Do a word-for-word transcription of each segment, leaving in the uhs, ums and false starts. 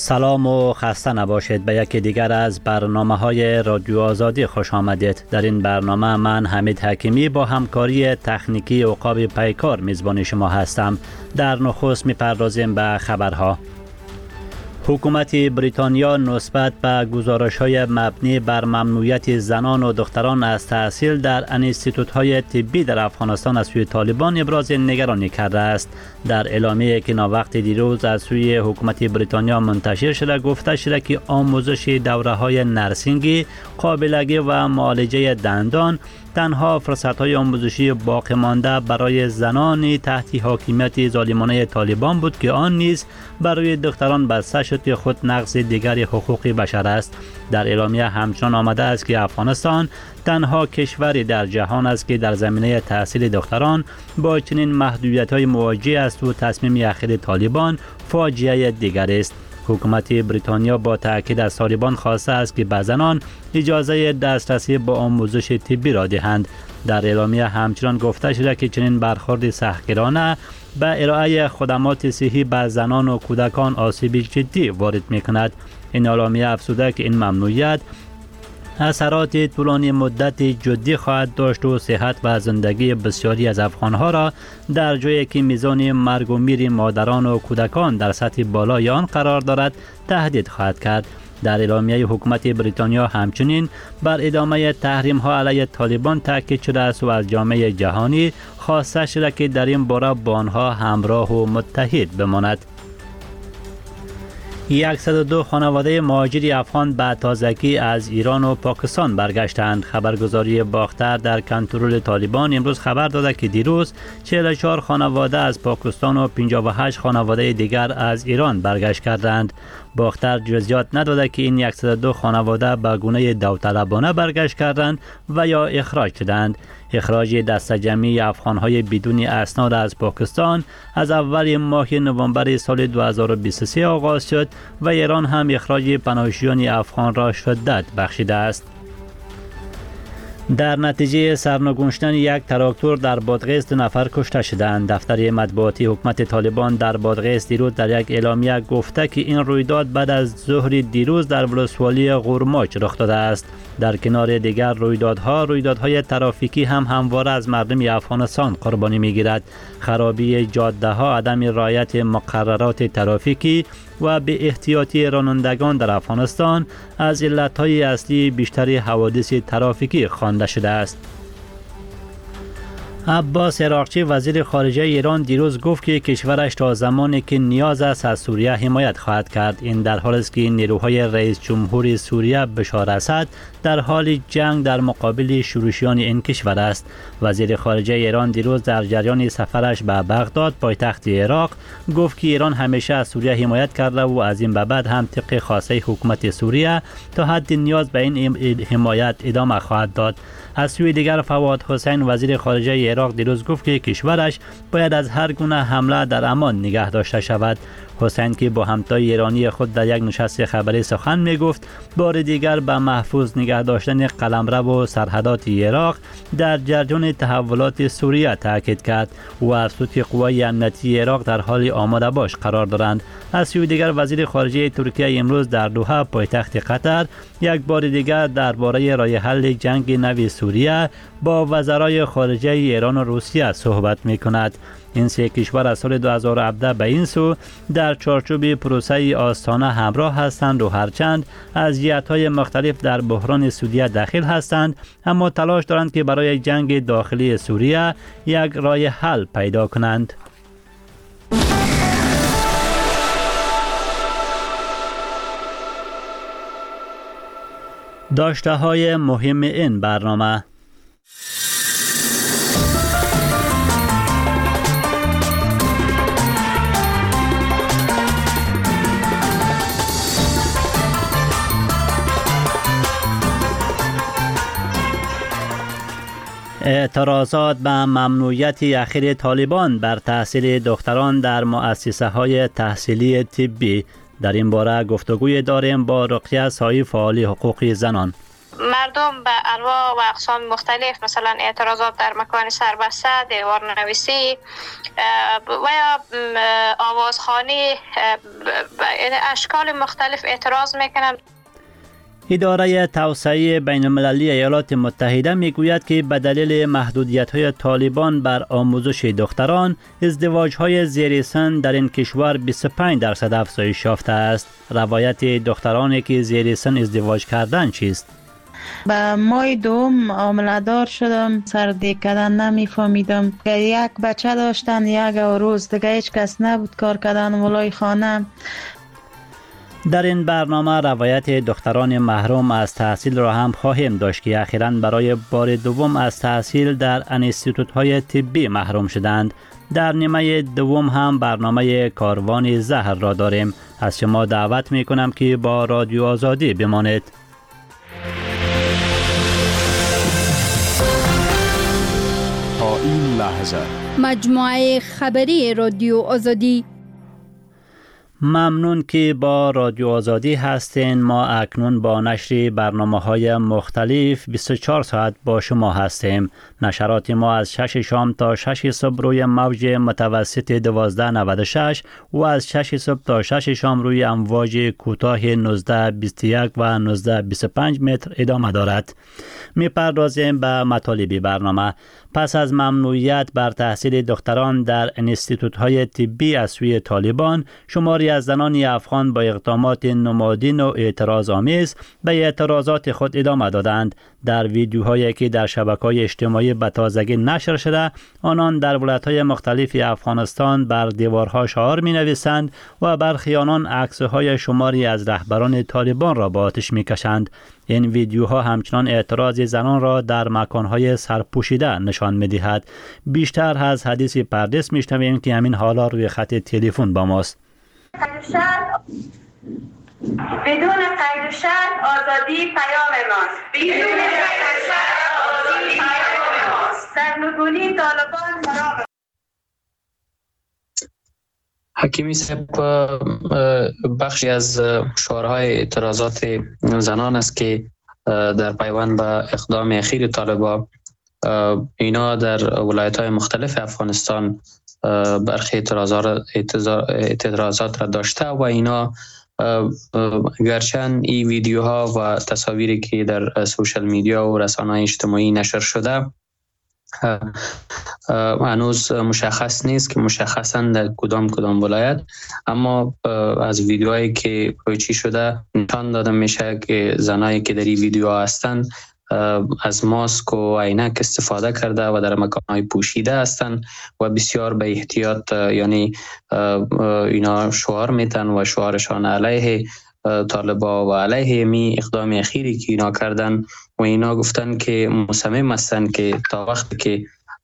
سلام و خسته نباشید. به یکی دیگر از برنامه های رادیو آزادی خوش آمدید. در این برنامه من حمید حکیمی با همکاری تکنیکی عقاب پیکار میزبان شما هستم. در نخست میپردازیم به خبرها. حکومت بریتانیا نسبت به گزارش‌های مبنی بر ممنوعیت زنان و دختران از تحصیل در انستیتوت‌های طبی در افغانستان از سوی طالبان ابراز نگرانی کرده است. در اعلامیه‌ای که ناوقت دیروز از سوی حکومت بریتانیا منتشر شده گفته شده که آموزش دوره‌های نرسینگی، قابلگی و معالجه دندان تنها فرصت‌های آموزشی باقی مانده برای زنان تحت حاکمیت ظالمانه طالبان بود که آن نیز برای دختران به سشت خود نقض دیگر حقوق بشر است. در اعلامیه همچنان آمده است که افغانستان تنها کشوری در جهان است که در زمینه تحصیل دختران با چنین محدودیت‌های مواجه است و تصمیم اخیر طالبان فاجعه دیگر است. حکومت بریتانیا با تاکید از طالبان خواسته است که به زنان اجازه دسترسی به آموزش طبی را دهند. در اعلامیه همچنان گفته شده که چنین برخورد سختگیرانه به ارائه خدمات صحی به زنان و کودکان آسیب جدی وارد می‌کند. این اعلامیه افزوده که این ممنوعیت اثرات طولانی مدت جدی خواهد داشت و صحت و زندگی بسیاری از افغانها را در جایی که میزان مرگ و میر مادران و کودکان در سطح بالای آن قرار دارد تهدید خواهد کرد. در اعلامیه حکومت بریتانیا همچنین بر ادامه تحریم ها علیه طالبان تاکید شده است و از جامعه جهانی خواسته شده که در این باره با آنها همراه و متحد بماند. صد و دو خانواده مهاجر افغان به تازگی از ایران و پاکستان برگشتند. خبرگزاری باختر در کنترل طالبان امروز خبر داده که دیروز چهل و چهار خانواده از پاکستان و پنجاه و هشت خانواده دیگر از ایران برگشت کردند. باختر جزئیات نداده که این صد و دو خانواده به گونه داوطلبانه برگشت کردند و یا اخراج شدند. اخراج دسته جمعی افغانهای بدون اسناد از پاکستان از اول ماه نوامبر سال دو هزار و بیست و سه آغاز شد و ایران هم اخراج پناهجویان افغان را شدت بخشیده است. در نتیجه سرنگونشتن یک تراکتور در بادغیس دو نفر کشته شدند. دفتر مطبوعاتی حکومت طالبان در بادغیس دیروز در یک اعلامیه گفته که این رویداد بعد از ظهر دیروز در ولسوالی غورماچ رخ داده است. در کنار دیگر رویدادها رویدادهای ترافیکی هم همواره از مردم افغانستان قربانی میگیرد. خرابی جاده ها، عدم رعایت مقررات ترافیکی و به احتیاطی رانندگان در افغانستان از علتهای اصلی بیشتر حوادث ترافیکی خوانده شده است. عباس عراقچی وزیر خارجه ایران دیروز گفت که کشورش تا زمانی که نیاز است از سوریه حمایت خواهد کرد. این در حالی است که نیروهای رئیس جمهور سوریه بشار اسد در حال جنگ در مقابل شورشیان این کشور است. وزیر خارجه ایران دیروز در جریان سفرش به بغداد پایتخت عراق گفت که ایران همیشه از سوریه حمایت کرده و از این به بعد هم طبق خواسته حکومت سوریه تا حد نیاز به این حمایت ادامه خواهد داد. از سوی دیگر فواد حسین وزیر خارجه عراق دیروز گفت که کشورش باید از هر گونه حمله در امان نگه داشته شود. حسین که با همتای ایرانی خود در یک نشست خبری سخن می گفت بار دیگر به محفوظ نگه داشتن قلمرو و سرحدات عراق در جریان تحولات سوریه تاکید کرد و افزود که قوای امنیتی عراق در حال آماده باش قرار دارند. از سوی دیگر وزیر خارجه ترکیه امروز در دوحه پایتخت قطر یک بار دیگر درباره راه حل جنگ نو سوریه با وزرای خارجه ایران و روسیه صحبت می کند. این سه کشور از سال دو هزار و هفده به این سو در چارچوب پروسه آستانه همراه هستند و هرچند از جهت‌های مختلف در بحران سوریه داخل هستند اما تلاش دارند که برای جنگ داخلی سوریه یک راه حل پیدا کنند. داشته های مهم این برنامه: اعتراضات به ممنوعیت اخیر طالبان بر تحصیل دختران در مؤسسه های تحصیلی طبی. در این باره گفتگوی داریم با رقیه سایی، فعال حقوق زنان. مردم به انواع و اقسام مختلف مثلا اعتراضات در مکان سربسته، دیوار نویسی و یا آوازخوانی، اشکال مختلف اعتراض میکنن. اداره توسعه بین المللی ایالات متحده میگوید که به دلیل محدودیت‌های طالبان بر آموزش دختران، ازدواج‌های زیر سن در این کشور بیست و پنج درصد افزایش یافته است. روایت دخترانی که زیر سن ازدواج کردن چیست؟ به ماه دوم حامله‌دار شدم، سردی کردن نمیفهمیدم که یک بچه داشتن یک روز دیگه هیچ کس نبود کار کردن ولای خانه. در این برنامه روایت دختران محروم از تحصیل را هم خواهیم داشت که اخیراً برای بار دوم از تحصیل در انستیتوت‌های طبی محروم شدند. در نیمه دوم هم برنامه کاروان زهر را داریم. از شما دعوت می کنم که با رادیو آزادی بمانید. تا این لحظه مجموعه خبری رادیو آزادی. ممنون که با رادیو آزادی هستین. ما اکنون با نشر برنامه‌های مختلف بیست و چهار ساعت با شما هستیم. نشرات ما از شش شام تا شش صبح روی موج متوسط دوازده نود و شش و از شش صبح تا شش شام روی امواج کوتاه نوزده بیست و یک و نوزده بیست و پنج متر ادامه دارد. می‌پردازیم به مطالب برنامه. پس از ممنوعیت بر تحصیل دختران در انستیتوت‌های طبی از سوی طالبان، شماری از زنان افغان با اقدامات نمادین و اعتراض آمیز به اعتراضات خود ادامه دادند. در ویدیوهایی که در شبکه‌های اجتماعی به تازگی نشر شده، آنان در ولایت‌های مختلف افغانستان بر دیوارها شعار می‌نویسند و برخی آنان عکس‌های شماری از رهبران طالبان را به آتش می‌کشند. این ویدیوها همچنان اعتراض زنان را در مکان‌های سرپوشیده نشان می‌دهد. بیشتر از حدیث پردیس می‌شنویم که همین حالا روی خط تلفن با ماست. بدون قید و شرط آزادی پیام ماست. بدون قید و شرط آزادی پیام ماست. سرنگونی طالبان مرام. حکیمی صاحب بخشی از شعارهای اعتراضات زنان است که در پیوند به اقدام اخیر طالبان، اینا در ولایت‌های مختلف افغانستان برخی اعتراضات را داشته و اینا گرچند این ویدیوها و تصاویری که در سوشل میدیا و رسانه‌های اجتماعی نشر شده هنوز مشخص نیست که مشخصاً در کدام کدام ولایت، اما از ویدیوهایی که پویچی شده نشان داده میشه که زنایی که در این ویدیو هستند از ماسک و عینک استفاده کرده و در مکان‌های پوشیده هستند و بسیار به احتیاط، یعنی اینا شعار میتن و شعارشان علیه طالبا و علیه می اقدام اخیری که اینا کردن و اینا گفتن که مصمم هستن که تا وقتی که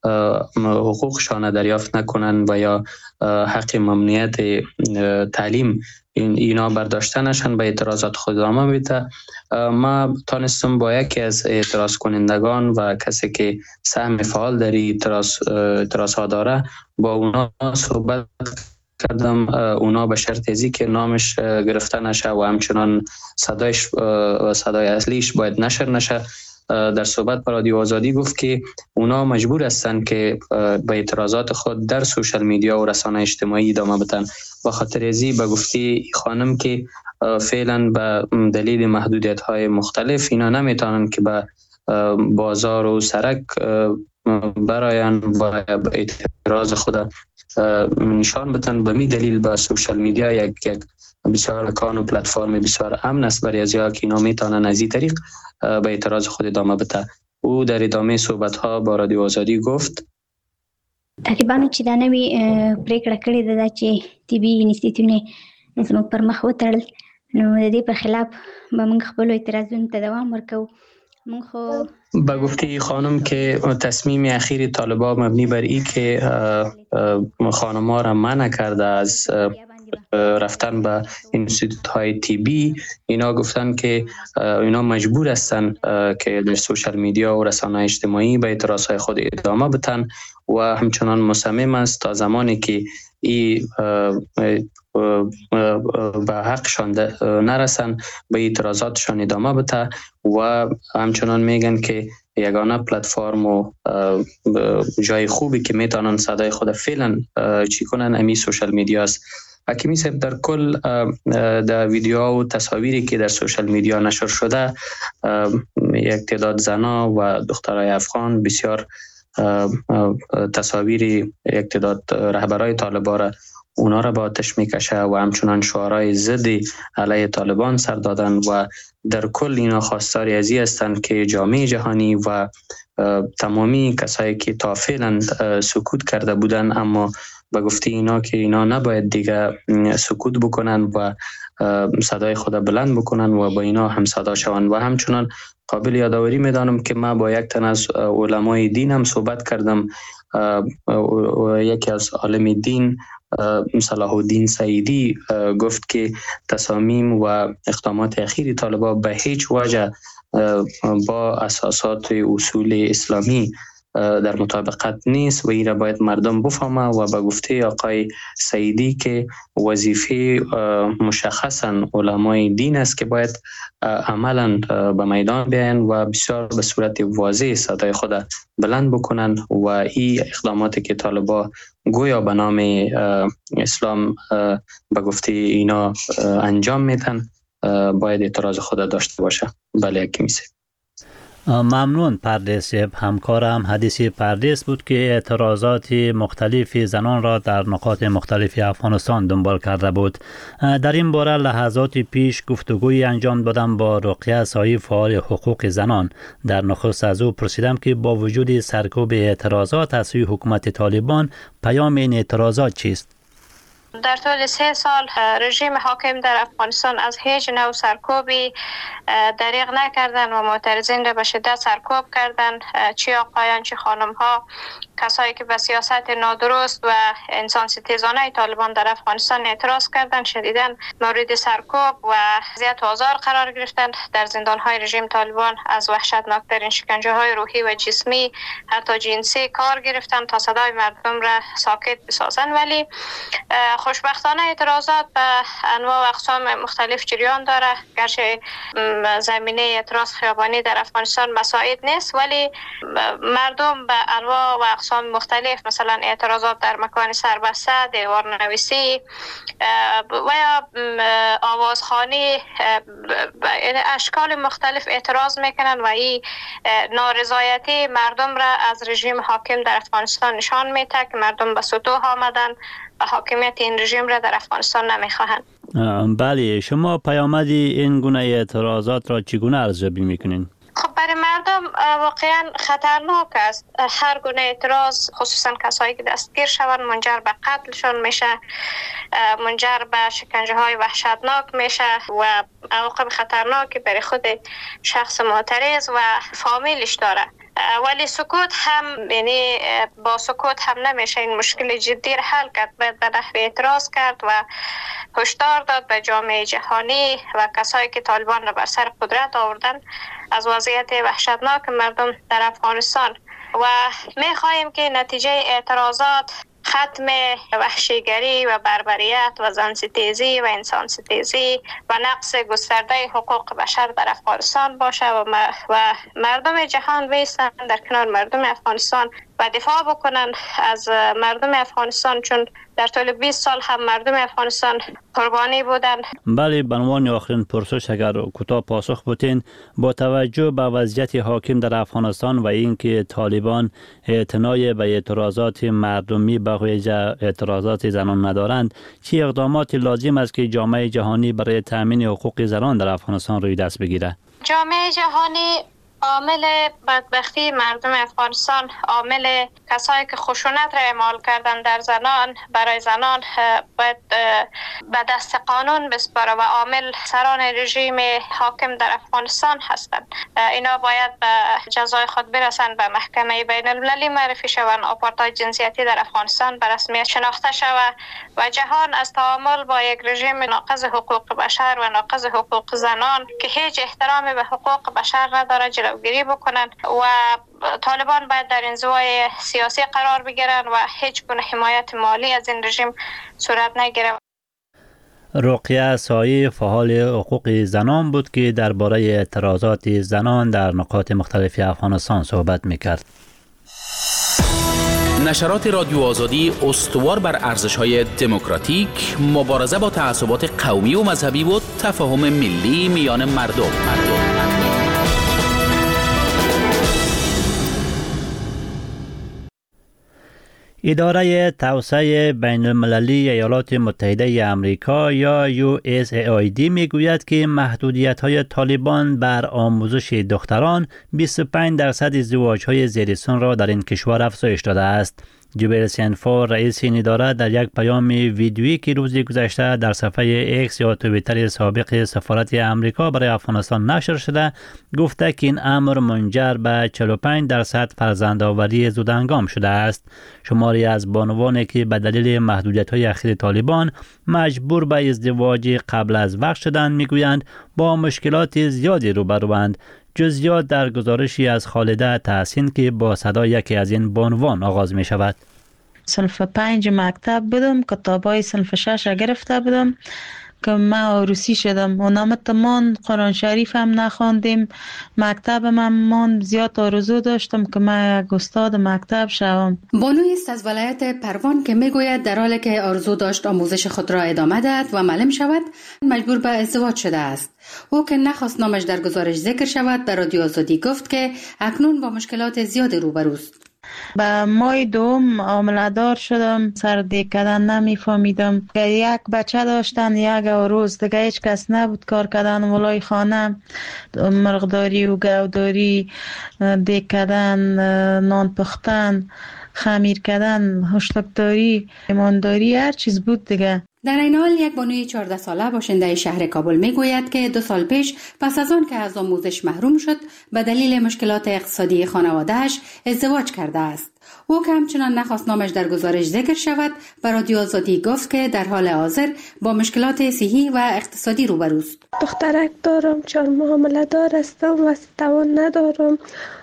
حقوقشان دریافت نکنن و یا حق ممنوعیت تعلیم اینا برداشته نشن به اعتراضات خود ادامه میده. ما تانستم با یکی از اعتراض کنندگان و کسی که سهم فعال در اعتراض اعتراض ها داره با اونا صحبت کردم. اونا به شرط ازی که نامش گرفته نشه و همچنان صدایش و صدای اصلیش باید نشر نشه، در صحبت با رادیو آزادی گفت که اونا مجبور هستن که به اعتراضات خود در سوشل میدیا و رسانه اجتماعی ادامه بدن. با خاطر ازی به گفته خانم که فعلا به دلیل محدودیت های مختلف اینا نمیتونن که به بازار و سرک براین و اعتراض خود نشان بدن. به می دلیل به سوشل میدیا یک یک بسیار کان و پلتفرم بسیار امن است برای ازیا که اینا میتونن از این طریق به اعتراض خود ادامه بده. او در ادامه صحبت ها با رادیو آزادی گفت طالبانو چې دا نوې پریکړه کړې ده چې طبي انسټیټیوټونه زموږ پر مخ وتړل، نو د دې په خلاف به موږ خپل اعتراضونو ته دوام ورکوو. موږ خو با گفته خانم که تصمیم اخیر طالبان مبنی بر این که خانم‌ها را منع کرده از رفتن به انستیتوت های طبی، اینا گفتن که اینا مجبور هستن که در سوشل میدیا و رسانه اجتماعی به اعتراض های خود ادامه بدن و همچنان مصمم است تا زمانی که این به حقشان نرسن، به اعتراضاتشان ادامه بده و همچنان میگن که یگانه پلتفرم و جای خوبی که میتونن صدای خود فعلا چی کنن امی سوشل میدیا است. حکیمی صاحب، در کل در ویدیوها و تصاویری که در سوشل میدیا نشر شده، یک تعداد زنا و دخترای افغان بسیار تصاویری یک تعداد رهبرای طالبان را اونا را به آتش میکشه و همچنان شعارهای ضد علیه طالبان سر دادن و در کل اینا خواستار ازی هستند که جامعه جهانی و تمامی کسایی که تا فعلا سکوت کرده بودن، اما به گفته اینا که اینا نباید دیگه سکوت بکنن و صدای خود بلند بکنن و با اینا هم صدا شوند. و همچنان قابل یادآوری میدانم که من با یک تن از علمای دین هم صحبت کردم. یکی از عالم دین صلاح الدین سعیدی گفت که تصامیم و اقدامات اخیر طالبان به هیچ وجه با اساسات اصول اسلامی در مطابقت نیست و این را باید مردم بفهمه و به گفته آقای سعیدی که وظیفه مشخصا علمای دین است که باید عملا به میدان بیاین و بسیار به صورت واضح صدای خود بلند بکنن و این اقداماتی که طالبان گویا به نام اسلام به گفته اینا انجام میدن باید اعتراض خود داشته باشه. بله حکیمی صاحب. ممنون پردیس. همکارم حدیث پردیس بود که اعتراضات مختلف زنان را در نقاط مختلف افغانستان دنبال کرده بود. در این باره لحظات پیش گفتگوی انجام دادم با رقیه سایی، فعال حقوق زنان. در نخست از او پرسیدم که با وجود سرکوب اعتراضات از سوی حکومت طالبان پیام این اعتراضات چیست؟ در طول سه سال رژیم حاکم در افغانستان از هیچ نوع سرکوبی دریغ نکردن و معترضین را به شدت سرکوب کردن، چه آقایان چه خانم ها، کسایی که به سیاست نادرست و انسان ستیزانه طالبان در افغانستان اعتراض کردند شدیداً مورد سرکوب و اذیت و آزار قرار گرفتند. در زندان های رژیم طالبان از وحشتناکترین شکنجه های روحی و جسمی حتی جنسی کار گرفتند تا صدای مردم را ساکت بسازند. ولی خوشبختانه اعتراضات به انواع و اقسام مختلف جریان داره. گرچه زمینه اعتراض خیابانی در افغانستان مساعد نیست، ولی مردم به انواع و اقسام مختلف، مثلا اعتراضات در مکان سربسته، دیوارنویسی و یا آوازخوانی، اشکال مختلف اعتراض میکنن و این نارضایتی مردم را از رژیم حاکم در افغانستان نشان میده که مردم به سطوح آمدن و حاکمیت این رژیم را در افغانستان نمیخواهند. بله، شما پیامد این گونه اعتراضات را چگونه ارزیابی میکنین؟ خب برای مردم واقعا خطرناک است. هر گونه اعتراض، خصوصا کسایی که دستگیر شوند، منجر به قتلشون میشه، منجر به شکنجه های وحشتناک میشه و عواقب خطرناکی برای خود شخص معترض و فامیلش داره. ولی سکوت هم، یعنی با سکوت هم نمیشه این مشکل جدی را حل کرد. باید به نحو اعتراض کرد و هشدار داد به جامعه جهانی و کسایی که طالبان را بر سر قدرت آوردن از وضعیت وحشتناک مردم در افغانستان و میخواهیم که نتیجه اعتراضات ختم وحشیگری و بربریت و زنستیزی و انسان ستیزی و نقص گسترده حقوق بشر در افغانستان باشه و, و مردم جهان بایستن در کنار مردم افغانستان و دفاع بکنن از مردم افغانستان، چون در طول بیست سال هم مردم افغانستان قربانی بودن. بله، به عنوان آخرین پرسش اگر کوتاه پاسخ بودین، با توجه به وضعیت حاکم در افغانستان و اینکه طالبان اعتنای به اعتراضات مردمی به ویژه اعتراضات زنان ندارند، چه اقدامات لازم است که جامعه جهانی برای تامین حقوق زنان در افغانستان روی دست بگیرد؟ جامعه جهانی عامل بدبختی مردم افغانستان، عامل کسایی که خشونت را اعمال کردن در زنان برای زنان باید به دست قانون بسپاره و عامل سران رژیم حاکم در افغانستان هستند. اینا باید به جزای خود برسند، به محکمه بین المللی معرفی شوند، آپارتاید جنسیتی در افغانستان به رسمیت شناخته شود و جهان از تعامل با یک رژیم ناقض حقوق بشر و ناقض حقوق زنان که هیچ احترامی به حقوق بشر نداره جلوگیری بکنن و طالبان باید در انزوای سیاسی قرار بگیرن و هیچ گونه حمایت مالی از این رژیم صورت نگیره. رقیه سایی فعال حقوق زنان بود که درباره اعتراضات زنان در نقاط مختلف افغانستان صحبت میکرد. نشرات رادیو آزادی استوار بر ارزش‌های دموکراتیک، مبارزه با تعصبات قومی و مذهبی و تفاهم ملی میان مردم. مردم. اداره توسعه بین المللی ایالات متحده آمریکا یا یو اس ای آی دی میگوید که محدودیت‌های طالبان بر آموزش دختران بیست و پنج درصد ازدواج‌های زیرسن را در این کشور افزایش داده است. جوبل سنفور رئیس این اداره در یک پیام ویدیویی که روز گذشته در صفحه ایکس یا توییتر سابق سفارت آمریکا برای افغانستان نشر شده گفته که این امر منجر به چهل و پنج درصد فرزندآوری زودهنگام شده است. شماری از بانوانی که به دلیل محدودیت‌های اخیر طالبان مجبور به ازدواج قبل از وقت شدند میگویند با مشکلات زیادی روبروند. جزئیات در گزارشی از خالده تحسین که با صدا یکی از این بانوان آغاز می شود. صنف پنج مکتب بودم، کتابای صنف شش گرفته بودم که من عروسی شدم و نامتمان قرآن شریف هم نخواندیم. مکتب من من زیاد آرزو داشتم که من یک استاد مکتب شوم. بانوی است از ولایت پروان که میگوید در حالی که آرزو داشت آموزش خود را ادامه دهد و معلم شود مجبور به ازدواج شده است. او که نخواست نامش در گزارش ذکر شود در رادیو آزادی گفت که اکنون با مشکلات زیاد روبروست. به ماه دوم حامله دار شدم، سر دیگ کردن نمیفهمیدم. یک بچه داشتن یک روز دیگه هیچ کس نبود کار کردن ولای خانه، مرغداری و گوداری، دیگ کردن، نان پختن، خمیر کردن، هشتکداری، ایمانداری، هر چیز بود دیگه. در این حال یک بانوی چهارده ساله باشنده شهر کابل میگوید که دو سال پیش پس از آن که از آموزش محروم شد به دلیل مشکلات اقتصادی خانواده‌اش ازدواج کرده است. او که همچنان نخواست نامش در گزارش ذکر شود به رادیو آزادی گفت که در حال حاضر با مشکلات صحی و اقتصادی روبروست. دخترک دارم، چهار ماه حامله دار هستم و توان ندارم.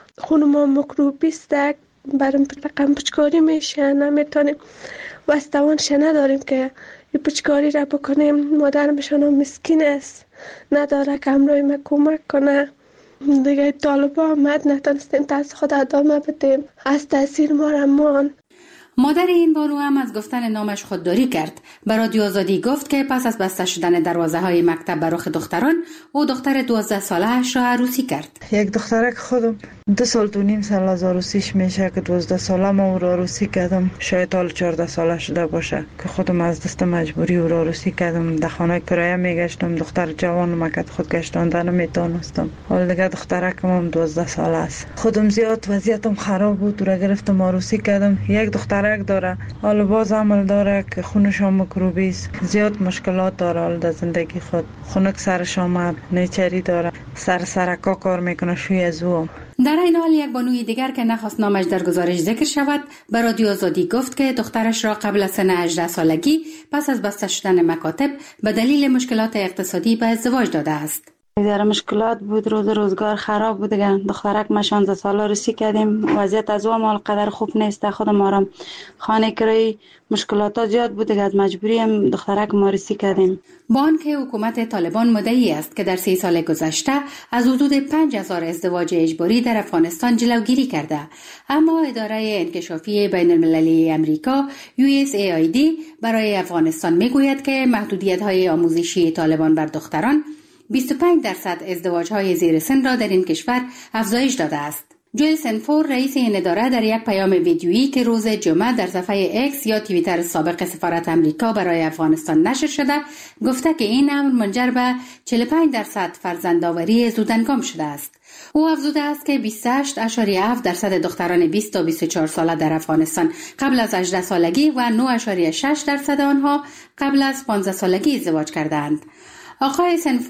خونم میکروبی است، برام رقم پچکاری میشه، نمیتونیم وستوان شنه داریم که یه پچکاری را بکنیم. مادرم بشانم مسکین است، نداره که همراهی ما کمک کنه. دیگه طالبا آمد نتونستیم تحصیل خود ادامه بدیم، از تاثیر ما رمان. مادر این بانو هم از گفتن نامش خودداری کرد. به رادیو آزادی گفت که پس از بسته شدن دروازه های مکتب بر رخ دختران او دختر دوازده ساله اش را عروسی کرد. یک دخترک خودم دو سال تو نیم سال از عروسیش میشه که دوازده ساله ما او را عروسی کردم. شاید حال چهارده ساله شده باشه که خودم از دست مجبوری او را عروسی کردم. در خانه کرایه میگشتم، دختر جوان مکت خود گشتاندن نمیتونستم. حال دیگه دخترکم هم دوازده ساله است. خودم زیاد وضعیتم خراب بود، او را گرفتم عروسی کردم. یک دختر داره، حالا باز عمل داره که خونش هم مکروبی است، زیاد مشکلات داره. حالا در زندگی خود خونک سرش آمد، نیچری داره، سر سرکا کار میکنه شوی از او. در این حال یک بانوی دیگر که نخواست نامش در گزارش ذکر شود به رادیو آزادی گفت که دخترش را قبل از سن هجده سالگی پس از بسته شدن مکاتب به دلیل مشکلات اقتصادی به ازدواج داده است. در مشکلات بود، روز روزگار خراب بود دیگه. دخترک ما شانزده ساله عروسی کردیم، وضعیت از اون مال قدر خوب نیست. خود ما را خانه کرایه مشکلات زیاد بود دیگه، از مجبوری هم دخترک ما عروسی کردیم. با آنکه حکومت طالبان مدعی است که در سی سال گذشته از حدود پنج هزار ازدواج اجباری در افغانستان جلوگیری کرده، اما اداره انکشافی بین المللی امریکا یو اس ای آی دی برای افغانستان میگوید که محدودیت‌های آموزشی طالبان بر دختران بیست و پنج درصد ازدواج‌های زیر سن را در این کشور افزایش داده است. جوئل سنفور رئیس این اداره در یک پیام ویدیویی که روز جمعه در صفحه ایکس یا توییتر سابق سفارت آمریکا برای افغانستان نشر شده گفته که این امر منجر به چهل و پنج درصد فرزندآوری زودهنگام شده است. او افزوده است که بیست و هشت ممیز هفت درصد دختران بیست تا بیست و چهار ساله در افغانستان قبل از هجده سالگی و نه ممیز شش درصد آنها قبل از پانزده سالگی ازدواج کردند. آقای سنفور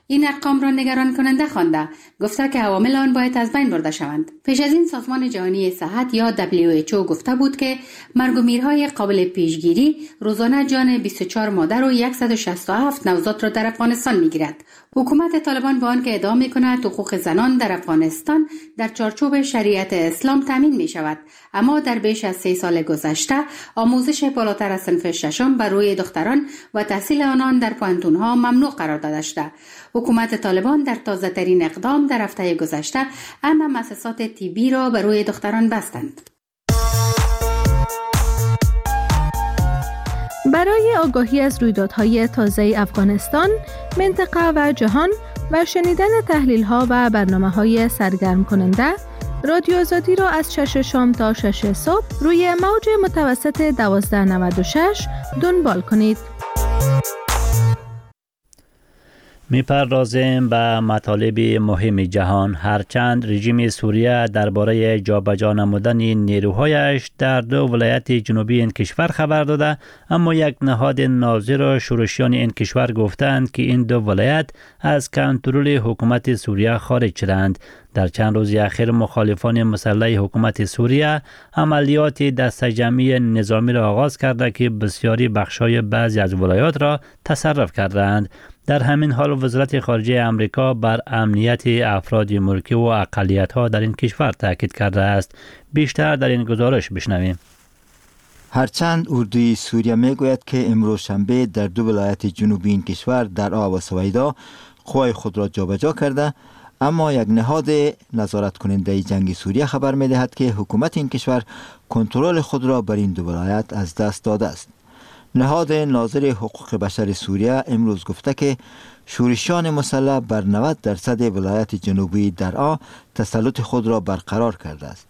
این ارقام را نگران کننده خوانده، گفته که عوامل آن باید از بین برده شوند. پیش از این سازمان جهانی صحت یا دبلیو اچ او گفته بود که مرگ و میرهای قابل پیشگیری روزانه جان بیست و چهار مادر و صد و شصت و هفت نوزاد را در افغانستان میگیرد. حکومت طالبان به آن که ادعا میکند حقوق زنان در افغانستان در چارچوب شریعت اسلام تامین می شود، اما در بیش از سه سال گذشته آموزش بالاتر از صنف ششم بر روی دختران و تحصیل آنان در پوهنتون‌ها ممنوع قرار داده شده. حکومت طالبان در تازه ترین اقدام در هفته گذشته همه مؤسسات طبی را بر روی دختران بستند. برای آگاهی از رویدادهای تازه افغانستان، منطقه و جهان و شنیدن تحلیل‌ها و برنامه‌های سرگرم کننده، رادیو آزادی را از شش شام تا شش صبح روی موج متوسط دوازده نود و شش دنبال کنید. می‌پردازیم به مطالب مهم جهان. هرچند رژیم سوریه درباره جابجا نمودن نیروهایش در دو ولایت جنوبی این کشور خبر داده، اما یک نهاد ناظر و شورشیان این کشور گفتند که این دو ولایت از کنترل حکومت سوریه خارج شدند. در چند روز اخیر مخالفان مسلح حکومت سوریه عملیات دسته‌جمعی نظامی را آغاز کرده که بسیاری بخش‌های بعضی از ولایات را تصرف کردند. در همین حال وزارت خارجه امریکا بر امنیت افراد ملکی و اقلیت‌ها در این کشور تاکید کرده است. بیشتر در این گزارش بشنویم. هرچند اردوی سوریه میگوید که امروز شنبه در دو ولایت جنوبی این کشور درعا و سویدا قوای خود را جابجا کرده، اما یک نهاد نظارت کننده جنگ سوریه خبر می‌دهد که حکومت این کشور کنترل خود را بر این دو ولایت از دست داده است. نهاد ناظر حقوق بشر سوریه امروز گفته که شورشیان مسلح بر نود درصد ولایت جنوبی درعا تسلط خود را برقرار کرده است.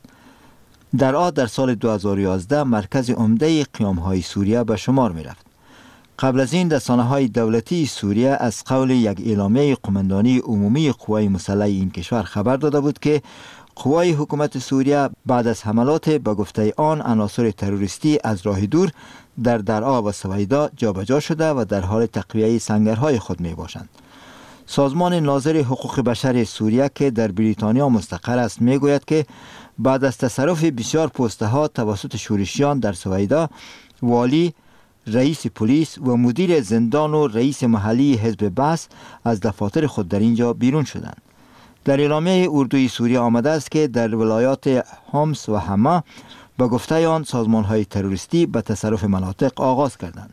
درعا در سال دو هزار و یازده مرکز عمده قیام‌های سوریه به شمار می‌رفت. قبل از این رسانه‌های دولتی سوریه از قول یک اعلامیه قماندانی عمومی قوای مسلح این کشور خبر داده بود که قوای حکومت سوریه بعد از حملات به گفته آن عناصر تروریستی از راه دور در درعا و سویدا جابجا شده و در حال تقویه سنگرهای خود می باشند. سازمان ناظر حقوق بشر سوریه که در بریتانیا مستقر است می گوید که بعد از تصرف بسیار پسته ها توسط شورشیان در سویدا، والی، رئیس پلیس و مدیر زندان و رئیس محلی حزب بعث از دفاتر خود در اینجا بیرون شدند. در اعلامیه اردوی سوریه آمده است که در ولایات حمص و حما به گفته آن سازمان‌های تروریستی به تصرف مناطق آغاز کردند.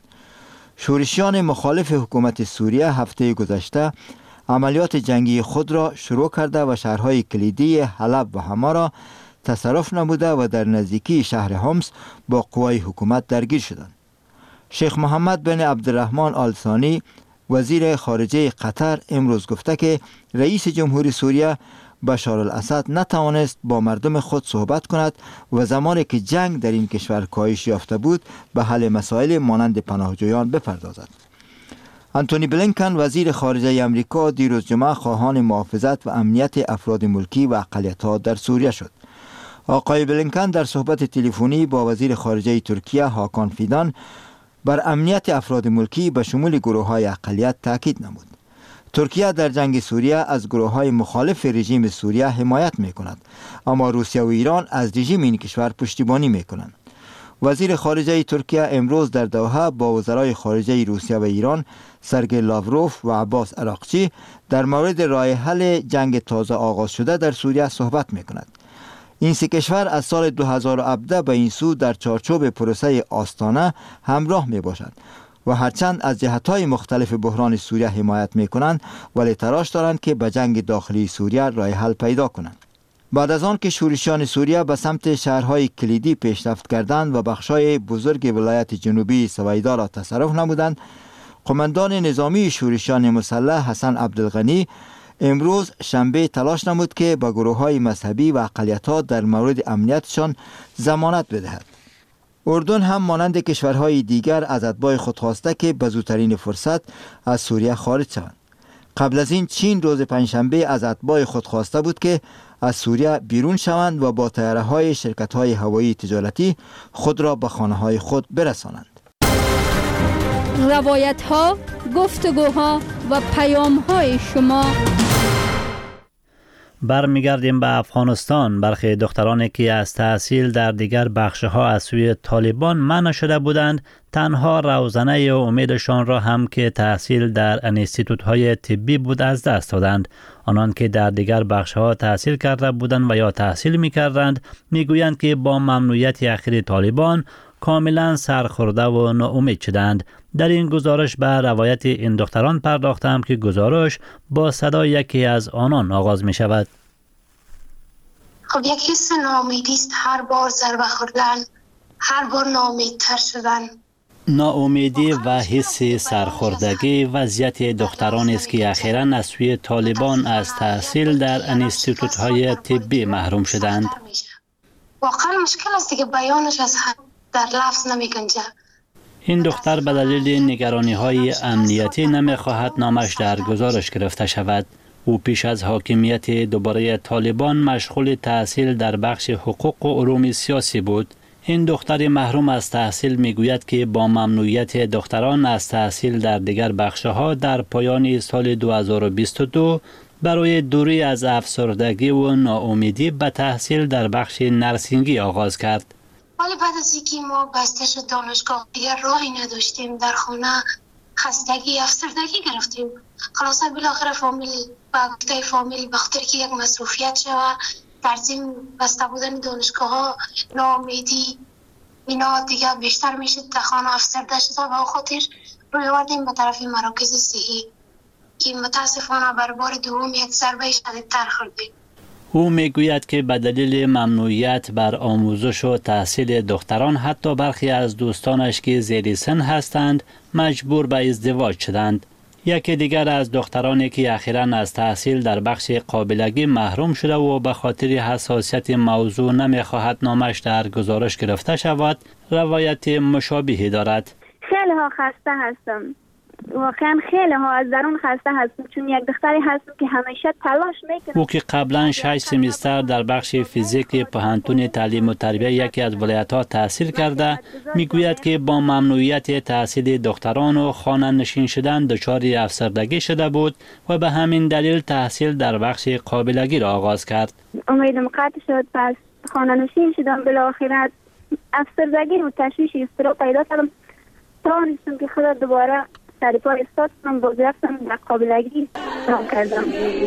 شورشیان مخالف حکومت سوریه هفته گذشته عملیات جنگی خود را شروع کرده و شهرهای کلیدی حلب و حما را تصرف نموده و در نزدیکی شهر حمص با قوای حکومت درگیر شدند. شیخ محمد بن عبدالرحمن آل ثانی وزیر خارجه قطر امروز گفته که رئیس جمهوری سوریه بشار الاسد نتوانست با مردم خود صحبت کند و زمانی که جنگ در این کشور کاهش یافته بود به حل مسائل مانند پناهجویان بپردازد. انتونی بلینکن وزیر خارجه امریکا دیروز جمعه خواهان محافظت و امنیت افراد ملکی و اقلیت‌ها در سوریه شد. آقای بلینکن در صحبت تلفنی با وزیر خارجه ترکیه هاکان فیدان بر امنیت افراد ملکی به شمول گروه‌های اقلیت تاکید نمود. ترکیه در جنگ سوریه از گروه‌های مخالف رژیم سوریه حمایت می‌کند، اما روسیه و ایران از رژیم این کشور پشتیبانی می‌کنند. وزیر خارجه ترکیه امروز در دوحه با وزرای خارجه روسیه و ایران سرگئی لاوروف و عباس عراقچی در مورد راه حل جنگ تازه آغاز شده در سوریه صحبت می‌کند. این سه کشور از سال دو هزار و هفده به این سو در چارچوب پروسه آستانه همراه می باشند و هرچند از جهت‌های مختلف بحران سوریه حمایت می کنند ولی تلاش دارند که به جنگ داخلی سوریه راه حل پیدا کنند. بعد از آن که شورشیان سوریه به سمت شهرهای کلیدی پیشرفت کردند و بخشای بزرگ ولایت جنوبی سویدا را تصرف نمودند، قماندان نظامی شورشیان مسلح حسن عبدالغنی امروز شنبه تلاش نمود که با گروه‌های مذهبی و اقلیت‌ها در مورد امنیتشان ضمانت بدهد. اردن هم مانند کشورهای دیگر از اتباع خود خواسته که به زودترین فرصت از سوریه خارج شوند. قبل از این چین روز پنجشنبه از اتباع خود خواسته بود که از سوریه بیرون شوند و با طیاره‌های شرکت‌های هوایی تجارتی خود را به خانه‌های خود برسانند. روایت‌ها، گفتگوها و پیام های شما. برمیگردیم به افغانستان. برخی دخترانی که از تحصیل در دیگر بخش‌ها از سوی طالبان منع شده بودند، تنها روزنه امیدشان را هم که تحصیل در انستیتوت‌های طبی بود از دست دادند. آنان که در دیگر بخش‌ها تحصیل کرده بودند و یا تحصیل می‌کردند، می‌گویند که با ممنوعیت اخیر طالبان کاملا سرخورده و ناامید شدند. در این گزارش به روایت این دختران پرداختم که گزارش با صدای یکی از آنان آغاز می شود. خب یک حس ناامیدی است، هر بار ضربه خوردن، هر بار ناامیدتر شدن. ناامیدی و حس سرخوردگی وضعیت دختران است که اخیراً از سوی طالبان از تحصیل در انستیتوت‌های طبی محروم شدند. واقعا مشکل است که بیانش از در لفظ نمی گنجه. این دختر به دلیل نگرانی‌های امنیتی نمی‌خواهد نامش در گزارش گرفته شود. او پیش از حاکمیت دوباره طالبان مشغول تحصیل در بخش حقوق و علوم سیاسی بود. این دختر محروم از تحصیل میگوید که با ممنوعیت دختران از تحصیل در دیگر بخش‌ها در پایان سال دو هزار و بیست و دو برای دوری از افسردگی و ناامیدی به تحصیل در بخش نرسینگی آغاز کرد. ولی بعد از اینکه ما بسته شد دانشگاه، دیگر راهی نداشتیم، در خانه خستگی افسردگی گرفتیم. خلاصه بالاخره فامیل با گفته فامیل بخاطر که یک مصروفیت شود، در ضمن بسته بودن دانشگاه ها، ناامیدی اینا دیگه بیشتر میشه، در خانه افسرده شده و خاطر روی آوردیم به طرف مراکز صحی که متاسفانه بر بار دوم یک ضربه شدیدتر خوردیم. او میگوید که به دلیل ممنوعیت بر آموزش و تحصیل دختران حتی برخی از دوستانش که زیر سن هستند مجبور به ازدواج شدند. یکی دیگر از دخترانی که اخیراً از تحصیل در بخش قابلگی محروم شده و به خاطر حساسیت موضوع نمیخواهد نامش در گزارش گرفته شود، روایت مشابهی دارد. خیلی ها خسته هستم، واقعا خیلی ها از درون خسته هستم، چون یک دختری هستم که همیشه تلاش میکنم. او که قبلا شش سمستر در بخش فیزیک پوهنتون تعلیم و تربیت یکی از ولایت‌ها تحصیل کرده، میگوید که با ممنوعیت تحصیل دختران و خانه نشین شدن دچار افسردگی شده بود و به همین دلیل تحصیل در بخش قابلگی را آغاز کرد. امیدم قطع شد، پس خانه نشین شدم، بالاخره افسردگی و تشویش اضطراب پیدا کردم، توانستم که خود دوباره سری پای استاد کنم، باز رفتم در قابلگی راه کردم.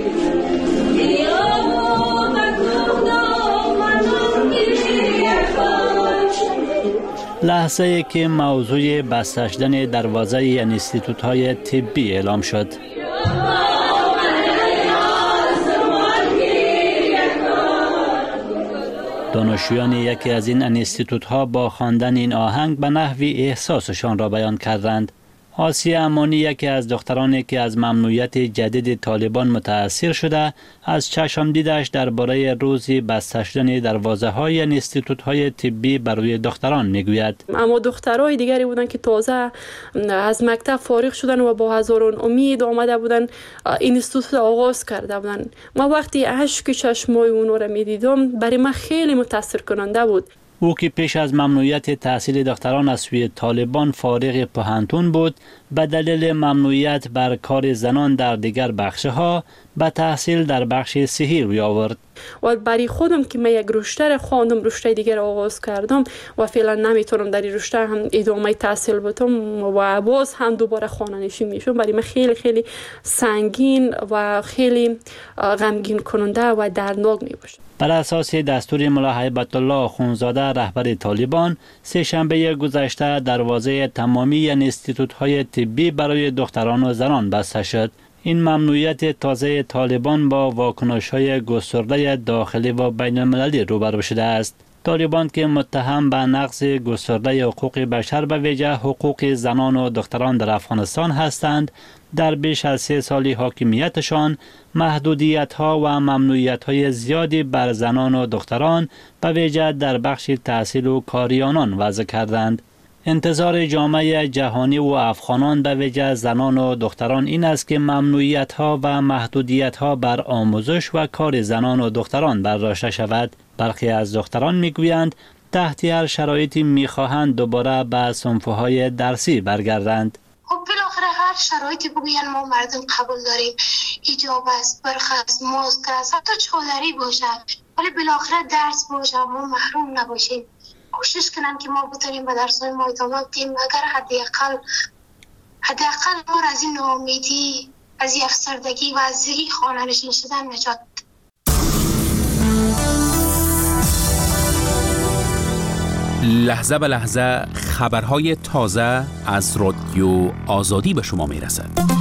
لحظه ای که موضوع بسته شدن دروازه انستیتوت‌های طبی اعلام شد. دانشجویان یکی از این انستیتوت‌ها با خواندن این آهنگ به نحوی احساسشان را بیان کردند. آسیه امانی یکی از دخترانی که از ممنوعیت جدید طالبان متاثر شده، از چشم دیدش درباره روزی بسته شدن دروازه‌های انستیتوت‌های طبی برای دختران میگوید. اما دخترای دیگری بودن که تازه از مکتب فارغ شدن و با هزاران امید آمده بودن انستیتوت آغاز کرده بودن. ما وقتی اشک چشمای اونها را میدیدم، برای من خیلی متاثر کننده بود. او که پیش از ممنوعیت تحصیل دختران از سوی طالبان فارغ پوهنتون بود، به دلیل ممنوعیت بر کار زنان در دیگر بخشها به تحصیل در بخش صحی روی آورد. و برای خودم که من یک رشته خواندم، رشته دیگر آغاز کردم و فعلا نمیتونم در این رشته هم ادامه تحصیل بدم و باز هم دوباره خانه نشین میشم. برای من خیلی خیلی سنگین و خیلی غمگین کننده و دردناک میباشه. بر اساس دستور ملا هیبت الله آخونزاده رهبر طالبان، سه شنبه گذشته دروازه تمامی انستیتوت‌های طبی برای دختران و زنان بسته شد. این ممنوعیت تازه طالبان با واکنش‌های گسترده داخلی و بین‌المللی روبرو شده است. طالبان که متهم به نقض گسترده حقوق بشر به ویژه حقوق زنان و دختران در افغانستان هستند، در بیش از سه سال حاکمیتشان محدودیت‌ها و ممنوعیت‌های زیادی بر زنان و دختران به ویژه در بخش تحصیل و کاری آنان وضع کردند. انتظار جامعه جهانی و افغانان به ویژه زنان و دختران این است که ممنوعیت‌ها و محدودیت‌ها بر آموزش و کار زنان و دختران برداشته شود. برخی از دختران میگویند تحت هر شرایطی میخواهند دوباره به صنف‌های درسی برگردند. خب بالاخره هر شرایطی بگوین ما مردم قبول داریم، حجاب است، برخ است، ماسک است، حتی چادری باشد، ولی بالاخره درس باشه ما محروم نباشیم. کوشش کنن که ما بتونیم به درس‌های ما ادامه بدیم، اگر حداقل حداقل ما از این ناامیدی، از این افسردگی و از این خانه‌نشین شدن نجات. لحظه به لحظه خبرهای تازه از رادیو آزادی به شما میرسد.